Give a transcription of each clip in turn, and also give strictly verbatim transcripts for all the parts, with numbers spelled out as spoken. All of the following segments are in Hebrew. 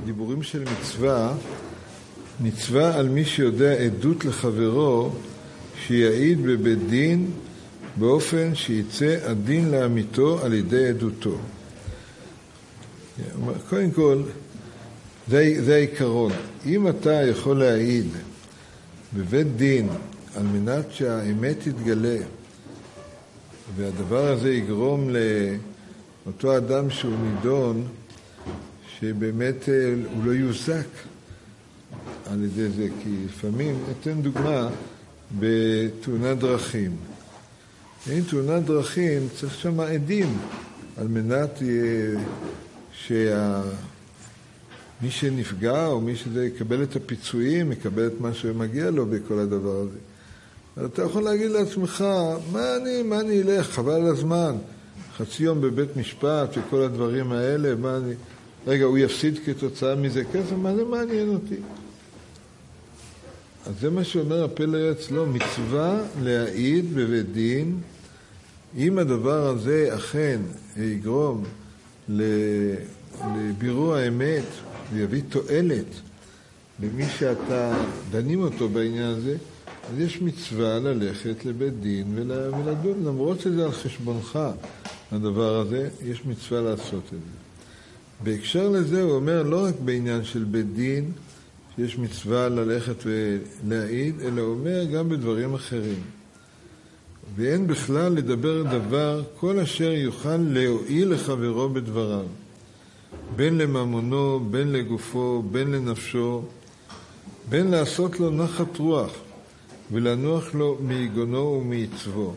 דיבורים של מצווה, מצווה על מי שיודע עדות לחברו שיעיד בבית דין באופן שיצא הדין לאמיתו על ידי עדותו. קודם כל, זה, זה העיקרון. אם אתה יכול להעיד בבית דין על מנת שהאמת תתגלה, והדבר הזה יגרום לאותו אדם שהוא נידון, שבאמת הוא לא יוזק על ידי זה, כי לפעמים, אתן דוגמה, בתאונת דרכים. אין תאונת דרכים, צריך שם עדים, על מנת שמי שנפגע או מי שזה יקבל את הפיצויים, יקבל את מה שמגיע לו בכל הדבר הזה. אתה יכול להגיד לעצמך, מה אני, מה אני אלך, חבל על הזמן, חצי יום בבית משפט וכל הדברים האלה, מה אני, רגע, הוא יפסיד כתוצאה מזה כסף, מה זה מעניין אותי? אז זה מה שאומר הפלא אצלו, מצווה להעיד בבית דין, אם הדבר הזה אכן יגרום לבירור האמת ויביא תועלת למי שאתה דנים אותו בעניין הזה, אז יש מצווה ללכת לבית דין ולדון, למרות שזה על חשבונך הדבר הזה, יש מצווה לעשות את זה. בהקשר לזה הוא אומר לא רק בעניין של בית דין, שיש מצווה ללכת ולהעיד, אלא הוא אומר גם בדברים אחרים. ואין בכלל לדבר דבר כל אשר יוכל להועיל לחברו בדבריו, בין לממונו, בין לגופו, בין לנפשו, בין לעשות לו נחת רוח, ולנוח לו מיגונו ומעצבו.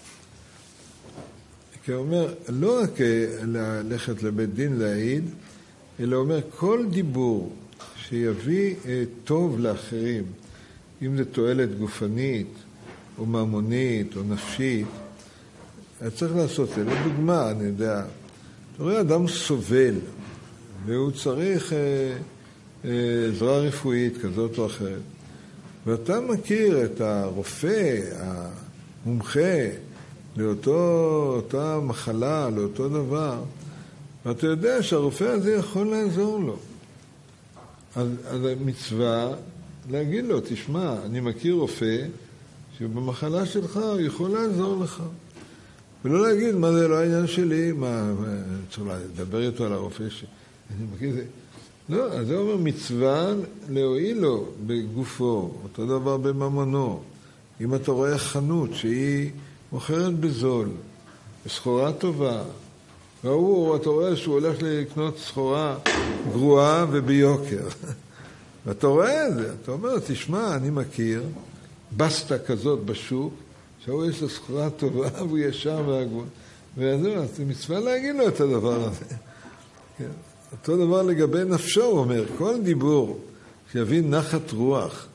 כי הוא אומר, לא רק ללכת לבית דין להעיד, אלא אומר, כל דיבור שיביא טוב לאחרים, אם זה תועלת גופנית, או ממונית, או נפשית, צריך לעשות את זה. לדוגמה, אני יודע, אתה רואה אדם סובל, והוא צריך אה, אה, עזרה רפואית כזאת או אחרת. ואתה מכיר את הרופא, המומחה, לאותו, אותה מחלה, לאותו דבר, ואתה יודע שהרופא הזה יכול לעזור לו. אז, אז המצווה להגיד לו, תשמע, אני מכיר רופא, שבמחלה שלך הוא יכול לעזור לך. ולא להגיד, מה זה לא העניין שלי, מה, צריך לדבר איתו על הרופא ש... אני מכיר זה. לא, אז זה אומר מצווה להועיל לו בגופו, אותו דבר בממונו. אם אתה רואה חנות שהיא מוכרת בזול, סחורה טובה, והוא, אתה רואה שהוא הולך לקנות סחורה גרועה וביוקר. ואתה רואה את זה, אתה אומר, תשמע, אני מכיר בסטה כזאת בשוק, שהוא יש לו סחורה טובה והוא ישר והגון. וזהו, אז זה מצווה להגיד לו את הדבר הזה. כן. אותו דבר לגבי נפשו, הוא אומר, כל דיבור שיביא נחת רוח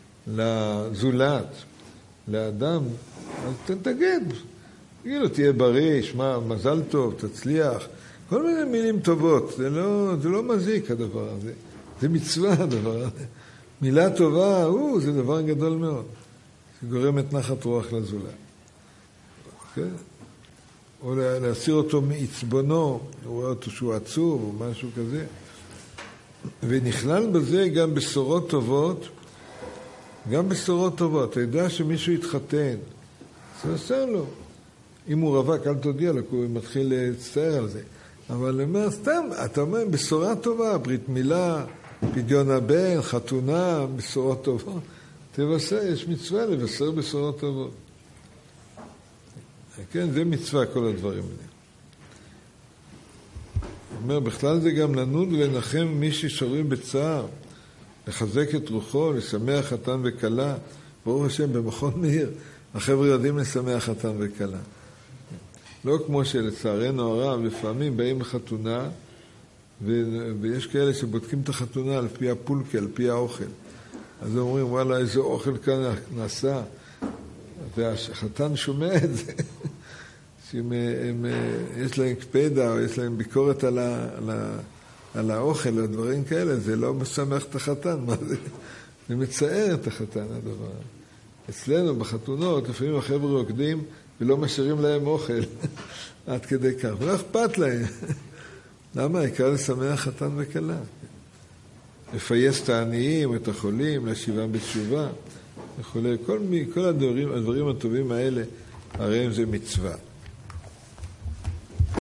לזולת, לאדם, אז תתגד. תגיד לו, תהיה בריא, שמע, מזל טוב, תצליח. כל מיני מילים טובות, זה לא, זה לא מזיק הדבר הזה. זה מצווה הדבר הזה. מילה טובה, הוא, זה דבר גדול מאוד. שגורמת נחת רוח לזולת. כן? או להסיר אותו מעצבונו, הוא רואה אותו שהוא עצוב או משהו כזה. ונכלל בזה גם בשורות טובות, גם בשורות טובות. אתה יודע שמישהו יתחתן, זה עושה לו. אם הוא רווק, אל תודיע לו, הוא מתחיל להצטער על זה. אבל אומר, סתם, אתה אומר, בשורה טובה, ברית מילה, פדיון הבן, חתונה, בשורות טובות. תבשר, יש מצווה לבשר בשורות טובות. כן, זה מצווה כל הדברים האלה. הוא אומר, בכלל זה גם לנוד ולנחם מי ששרים בצער, לחזק את רוחו, לשמח חתן וכלה. ברוך השם, במכון מאיר, החבר'ה יודעים לשמח חתן וכלה. לא כמו שלצערנו הרב, לפעמים באים לחתונה, ויש כאלה שבודקים את החתונה על פי הפולקה, על פי האוכל. אז אומרים, וואלה, איזה אוכל כאן נעשה. והחתן שומע את זה. שיש להם קפדה או יש להם ביקורת על, ה, על, ה, על האוכל או דברים כאלה, זה לא משמח את החתן. מה זה? זה מצער את החתן הדבר. אצלנו בחתונות, לפעמים החבר'ה רוקדים ולא משאירים להם אוכל. עד כדי כך. ולא אכפת להם. למה? העיקר לשמח חתן וכלה. לפייס את העניים, את החולים, להשיבם בתשובה וכו'. כל, כל הדברים, הדברים הטובים האלה, הרי הם זה מצווה.